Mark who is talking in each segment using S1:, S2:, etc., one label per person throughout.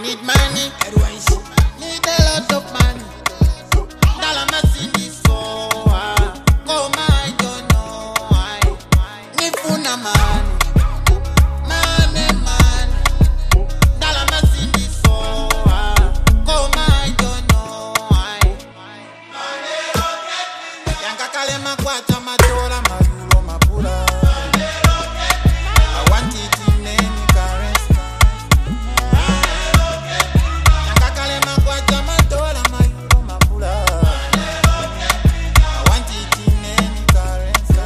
S1: need money. Everyone should need a lot of money. Dollar machine is so high. Come I don't know why. Nifuna money. Money, money. Dollar machine is so high. Come I don't know why. Yanka kalema kwacha matora mayuro mapura. I want it in any currency. Yanka kalema kwacha matora mayuro mapura. I want it in any currency.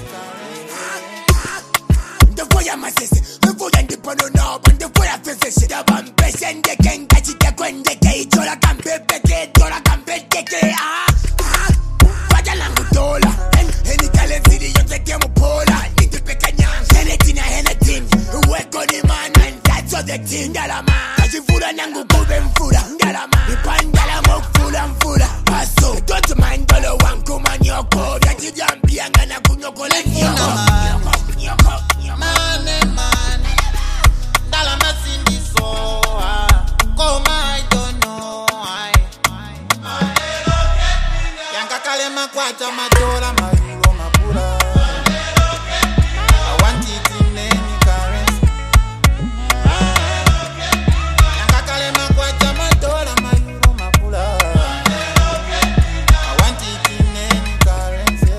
S2: The voya masese, the voya ndipono no, but the voya fefese. The bambes and the kenga chite kwende ke, chola kampe peke, chola kampe teke. Vaja langu dola, any talent city yote kemo pola. Niti peka nyang, henetin na henetin. Weko ni man and that's all the thing. Dalama, kajifura nangu kube mfura. Dalama, ipandala mokfula mfura. Paso, don't mind dolo wangu manyoko. Vyati jambianga na kunyoko le nyoko.
S1: Money, money. Dollar machine is so high. Come I don't know why. Yanka kalema kwacha matora mayuro mapura. I want it in any currency. Yanka kalema kwacha matora mayuro mapura. I want it in any currency.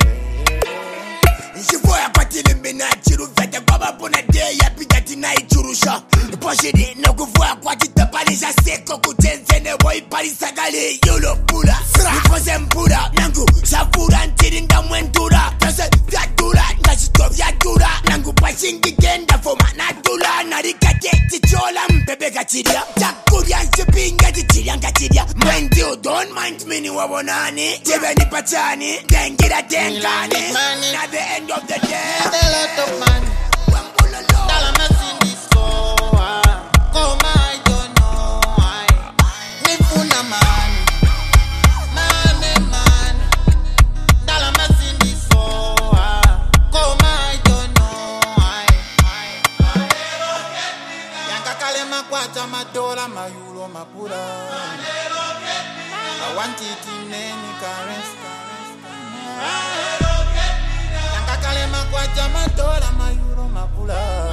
S2: Shivoya patile mbena chiru vete kwa babona de ya pita tina ichurusha. Poshidi no kuvoya kwa chitapanisha seko kutenzene boy parisa gali yulo pula. Nipose mpura nangu shafura ntiri ndamwentura. Tase vyadura ngashito vyadura. Nangu pashingi genda foma nadula. Narikate tichola mbebe gachiria. Chakuria nshipinga tichiria ngachiria. Mind you don't mind me ni wabonani. Tebe ni pachani dengira dengani.
S1: Money.
S2: At the end of the day,
S1: Need a lot of money. Dollar machine is so high. Come I don't know why. Nifuna money. Money, money. Dollar machine is so high. Come I don't know why. Yanka kalema kwacha matora mayuro mapura. I want it in any currency. Yanka kalema kwacha matora mayuro mapura.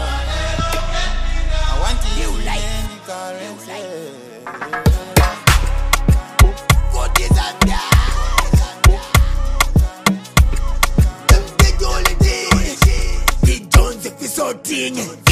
S1: I want it in any currency.
S2: what is that? The only thing, the Jones if it's so thing.